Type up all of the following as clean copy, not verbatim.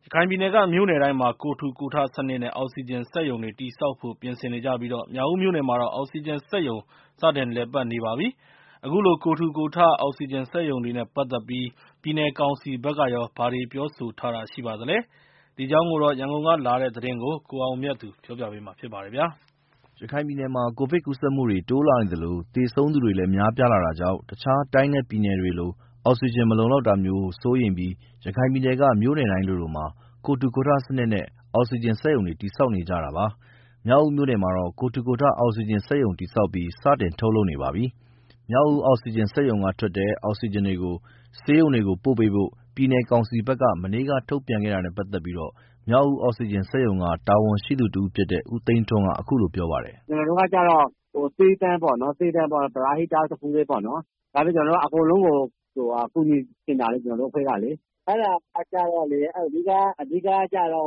ရခိုင်ပြည်နယ်က မြို့နယ်တိုင်းမှာ ကိုယ်ထူကိုယ်ထစနစ်နဲ့ အောက်ဆီဂျင်စက်ရုံတွေ တည်ဆောက်ဖို့ ပြင်ဆင်နေကြပြီး မြောက်ဦးမြို့နယ်မှာတော့ အောက်ဆီဂျင်စက်ရုံ စတင်လည်ပတ်နေပါပြီ။ အခုလို ကိုယ်ထူကိုယ်ထ အောက်ဆီဂျင်စက်ရုံတွေနဲ့ ပတ်သက်ပြီး ပြည်နယ်ကောင်စီဘက်ကရော ဘာတွေပြောဆိုထားတာရှိပါသလဲ။ ဒီအကြောင်း ရန်ကုန်ကလာတဲ့သတင်းကို ကိုအောင်မြတ်သူက ပြောပြပါမယ်။ရခိုင်ပြည်နယ်မှာ ကိုဗစ်ကူးစက်မှုတွေ တိုးလာနေသလို သေဆုံးသူတွေလည်း များပြားလာတာကြောင့် တခြားတိုင်းနဲ့ပြည်နယ်တွေလို အောက်ဆီဂျင်မလုံလောက်တာမျိုးကို စိုးရိမ်ပြီး ရခိုင်ပြည်နယ်က မြို့နယ်တိုင်းလိုလိုမှာ ကိုယ်ထူကိုယ်ထစနစ်နဲ့ အောက်ဆီဂျင်စက်ရုံတွေ တည်ဆောက်နေကြတာပါ။ မြောက်ဦးမြို့နယ်မှာတော့ ကိုယ်ထူကိုယ်ထ အောက်ဆီဂျင်စက်ရုံ တည်ဆောက်ပြီး စတင်ထုတ်လုပ်နေပါပြီ။ မြောက်ဦးအောက်ဆီဂျင်စက်ရုံကထွက်တဲ့ အောက်ဆီဂျင်တွေကို ဆေးရုံတွေကို ပို့ပေးဖို့ ပြည်နယ်ကောင်စီဘက်က မနေ့က ထုတ်ပြန်ခဲ့တာနဲ့ ပတ်သက်ပြီး မြောက်ဦးအောက်ဆီဂျင်စက်ရုံက တာဝန်ရှိသူတဦးဖြစ်တဲ့ ဦးသိန်းထွန်းက အခုလိုပြောပါတယ်။ “ကျနော်တို့ကကျတော့ ဆေးတန်းပေါ့နော်၊ ပရဟိတတခုတည်းပေါ့နော်။ ဒါပေမဲ့ ကျနော်တို့ အကုန်လုံးကို ကူညီချင်တာလေ ကျနော်တို့အဖွဲ့ကလေ။ အဲ့ဒါကကျတော့လေ အဓိကကျတော့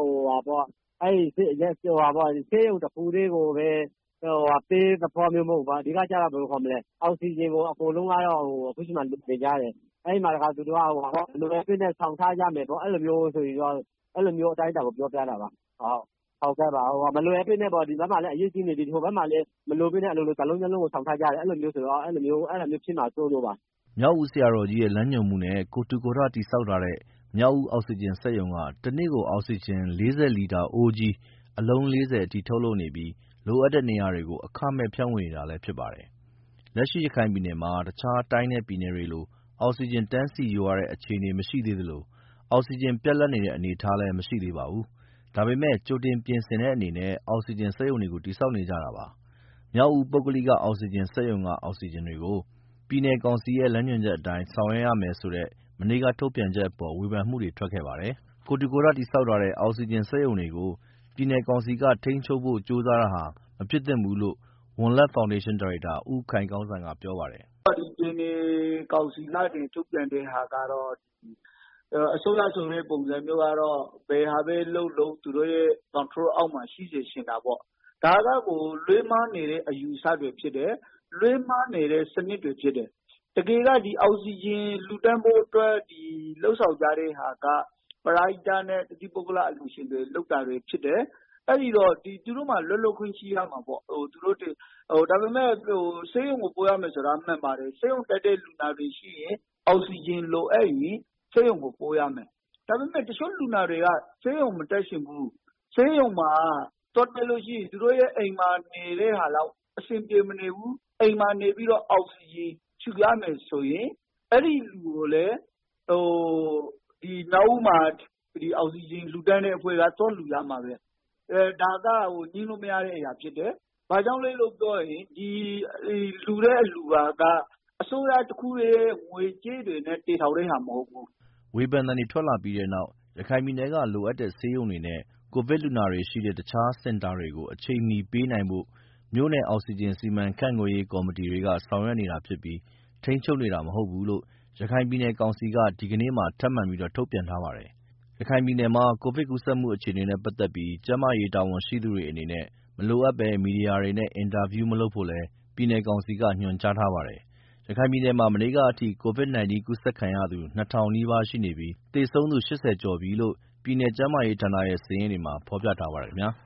ဆေးရုံတခုတည်းကိုပဲ ပေးသဘောမျိုးမဟုတ်ဘူး။ အဓိကကျတော့ အောက်ဆီဂျင်ကို အကုန်လုံးကတော့ အခုချိန်မှာ လိုနေကြတယ်။ အဲ့မှာသူတို့က မလိုအပ်ဘဲနဲ့ ဆောင်ထားကြမယ်ပေါ့။ အဲ့လိုမျိုးအတိုင်းအတာကို ပြောပြတာပါ။ မလိုအပ်ဘဲနဲ့ ဒီဘက်မှာလည်း အရေးကြီးနေပြီ၊ ဟိုဘက်မှာလည်း မလိုဘဲနဲ့ တလုံးကို ဆောင်ထားကြတယ်။ အဲ့လိုမျိုးဖြစ်မှာစိုးလို့ပါ။ ” မြောက်ဦးဆရာတော်ကြီးရဲ့ လမ်းညွှန်မှုနဲ့ ကိုယ်ထူကိုယ်ထ တည်ဆောက်ထားတဲ့ မြောက်ဦးအောက်ဆီဂျင်စက်ရုံက တနေ့ကို အောက်ဆီဂျင် 40 လီတာအိုးကြီး အလုံး 40 အထိ ထုတ်လုပ်နေပြီး လိုအပ်တဲ့နေရာတွေကို အခမဲ့ ဖြန့်ဝေနေတာလည်းဖြစ်ပါတယ်။ လက်ရှိ ရခိုင်ပြည်နယ်မှာ တခြားတိုင်းနဲ့ပြည်နယ်တွေလို အောက်ဆီဂျင်တန်းစီယူရတဲ့ အခြေအနေမရှိသေးသလို အောက်ဆီဂျင်ပြတ်လပ်နေတဲ့ အနေအထားလည်း မရှိသေးပါဘူး။ ဒါပေမဲ့ ကြိုတင်ပြင်ဆင်တဲ့အနေနဲ့ အောက်ဆီဂျင်စက်ရုံတွေကို တည်ဆောက်နေကြတာပါ။ မြောက်ဦး ပုဂ္ဂလိက အောက်ဆီဂျင်စက်ရုံက အောက်ဆီဂျင်တွေကို ပြည်နယ်ကောင်စီရဲ့ လမ်းညွှန်ချက်အတိုင်း ဆောင်ရွက်ရမယ်ဆိုတဲ့ မနေ့က ထုတ်ပြန်ချက်အပေါ် ဝေဖန်မှုတွေ ထွက်ခဲ့ပါတယ်။ ကိုယ်ထူကိုယ်ထ တည်ဆောက်ထားတဲ့ အောက်ဆီဂျင်စက်ရုံတွေကို ပြည်နယ်ကောင်စီက ထိန်းချုပ်ဖို့ ကြိုးစားတာဟာ မဖြစ်သင့်ဘူးလို့ ဝံလက်ဖောင်ဒေးရှင်း ဒါရိုက်တာ ဦးခိုင်ကောင်းစံက ပြောပါတယ်။ “ပြည်နယ်ကောင်စီက ထုတ်ပြန်တဲ့ဟာကတော့ အစိုးရဆိုတဲ့ ပုံစံမျိုးကတော့ ဘယ်ဟာပဲလုပ်လုပ် သူတို့ရဲ့ control အောက်မှာ ရှိစေချင်တာပေါ့။ ဒါကကို လွဲမှားနေတဲ့ အယူအဆတွေဖြစ်တယ်။ လွဲမှားနေတဲ့ စနစ်တွေဖြစ်တယ်။ တကယ်က အောက်ဆီဂျင်လှူဒါန်းဖို့အတွက် လုပ်ဆောင်ကြတဲ့ဟာက ပရဟိတနဲ့ တသီးပုဂ္ဂလအလှူရှင်တွေ လုပ်တာတွေဖြစ်တယ်။ အဲ့ဒီတော့ သူတို့မှာ လုပ်ခွင့်ရှိရမှာပေါ့။ ဒါပေမဲ့ ဆေးရုံကို ပို့ရမယ်ဆိုတာ မှန်ပါတယ်။ ဆေးရုံတက်တဲ့ လူနာတွေရှိရင် အောက်ဆီဂျင်လိုအပ်ရင် ဆေးရုံကို ပို့ရမယ်။ ဒါပေမဲ့ တချို့လူနာတွေက ဆေးရုံမတက်ချင်ဘူး။ ဆေးရုံမှာ သွားတက်လို့ရှိရင် သူတို့ရဲ့ အိမ်မှာနေတဲ့ဟာလောက် အဆင်ပြေမနေဘူး။ အိမ်မှာနေပြီးတော့ အောက်ဆီဂျင်ရှူရမယ်ဆိုရင် အဲ့ဒီလူကိုလည်း မြောက်ဦးမှာ အောက်ဆီဂျင်လှူဒါန်းတဲ့အဖွဲ့က သွားလှူရမှာပဲ။ ဒါက ငြင်းလို့မရတဲ့အရာဖြစ်တယ်။ ဘာကြောင့်လဲလို့ပြောရင် ဒီလှူတဲ့အလှူဟာက အစိုးရတခုရဲ့ ငွေကြေးတွေနဲ့ တည်ထောင်တဲ့ဟာမဟုတ်ဘူး။ ” ဝေဖန်သံတွေ ထွက်လာပြီးတဲ့နောက် ရခိုင်ပြည်နယ်က လိုအပ်တဲ့ ဆေးရုံတွေနဲ့ ကိုဗစ်လူနာတွေရှိတဲ့ တခြားစင်တာတွေကို အချိန်မီပေးနိုင်ဖို့ မြို့နယ်အောက်ဆီဂျင် စီမံခန့်ခွဲရေးကော်မတီတွေက ဆောင်ရွက်နေတာဖြစ်ပြီး ထိန်းချုပ်နေတာ မဟုတ်ဘူးလို့ ရခိုင်ပြည်နယ်ကောင်စီက ဒီကနေ့မှာ ထပ်မံထုတ်ပြန်ထားပါတယ်။ ရခိုင်ပြည်နယ်မှာ ကိုဗစ်ကူးစက်မှုအခြေအနေနဲ့ ပတ်သက်ပြီး ကျန်းမာရေးတာဝန်ရှိသူတွေအနေနဲ့ မလိုအပ်ဘဲ မီဒီယာတွေနဲ့ အင်တာဗျူးမလုပ်ဖို့လည်း ပြည်နယ်ကောင်စီက ညွှန်ကြားထားပါတယ်။ ရခိုင်ပြည်နယ်မှာ မနေ့ကအထိ COVID-19 ကူးစက်ခံရသူ ၂,၀၀၀ နီးပါးရှိနေပြီး သေဆုံးသူ ၈၀ ကျော်ပြီလို့ ပြည်နယ်ကျန်းမာရေးဌာနရဲ့ စာရင်းတွေမှာ ဖော်ပြထားပါတယ်ခင်ဗျာ။